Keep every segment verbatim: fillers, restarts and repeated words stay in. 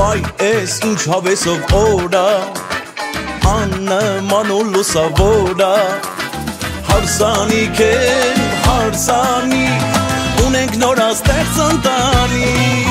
Վայ ես ինչ հավեսով օրա Աննման ու լուսավորա Հարսանիք եմ հարսանի Ունենք նորաստեղծ ընտանի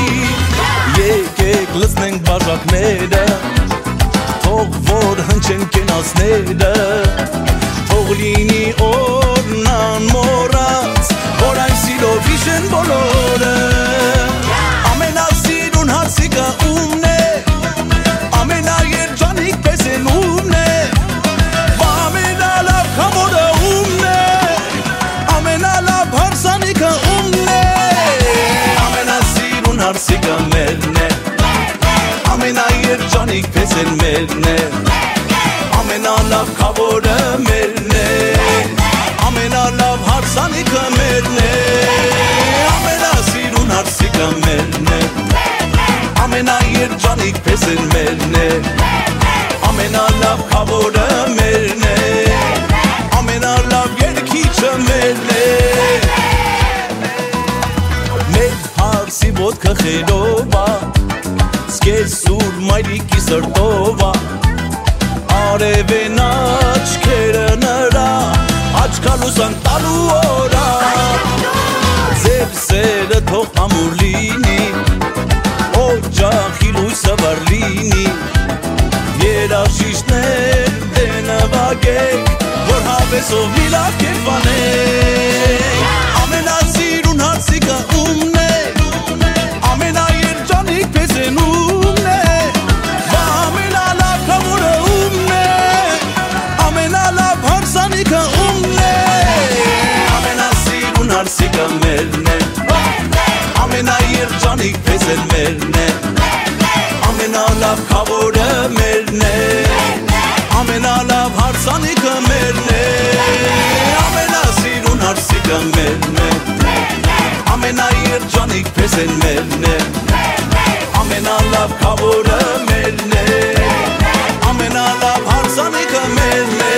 Եկեք լցնենք բաժակները Թող որ հնչեն կենացները Թող լինի օրն անմոռաց Որ այն սիրով հիշեն բոլորը Ամենասիրուն հարսիկը ումն է Ամենաերջանիկ պես են ումն է Ամենալավ քամորը ումն է Ամենալավ հարսանիքը ումն է Ամենասիրուն հարսիկը մերն է Ամենաերջանիկ պես են մերն է Ամենալավ քավորը մերն է Ամենալավ հարսանիքը մերն է Ամենասիրուն հարսիկը մերն է Ամենաերջանիկ պես են մերն է Ամենալավ քավորը մերն է Ամենալավ երգիչը մերն է Մեր հարսի ոտքը խերով է Սկեսուր մայրիկի սրտով է Արևեն աչքերը նրա Աչքալուսան տալու օրա Ձեր սերը թող ամուր լինի Օջախի լույսը վար լինի Երաշիշներ դենվագեք Որ հավեսով մի լավ կերպանեք Ամենասիրուն հարսիկը ումն է Ամենաերջանիկ պես են ումն է Ամենալավ քամորը ումն է Ամենալավ հարսանիքը ումն է Ամենասիրուն հարսիկը մերն է Ամենաերջանիկ պես են մերն է Ամենալավ քավորը մերն է Ամենալավ հարսանիքը մերն է Ամենասիրուն հարսիկը մերն է Ամենաերջանիկ պես են մերն է Ամենալավ քավորը մերն է Ամենալավ հարսանիքը մերն է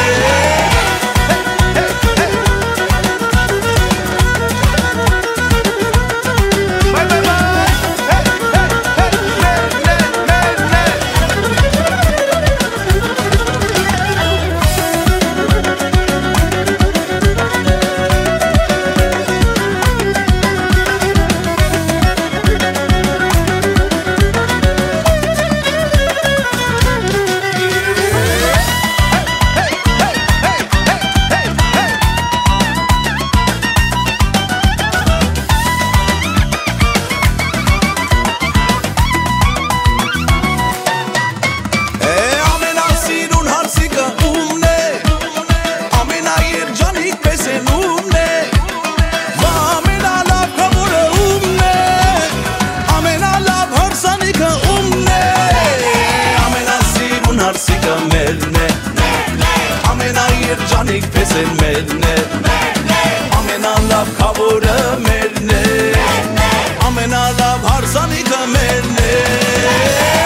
Ամենաերջանիկ պես են մերն է Ամենալավ քավորը մերն է Ամենալավ հարսանիքը մերն է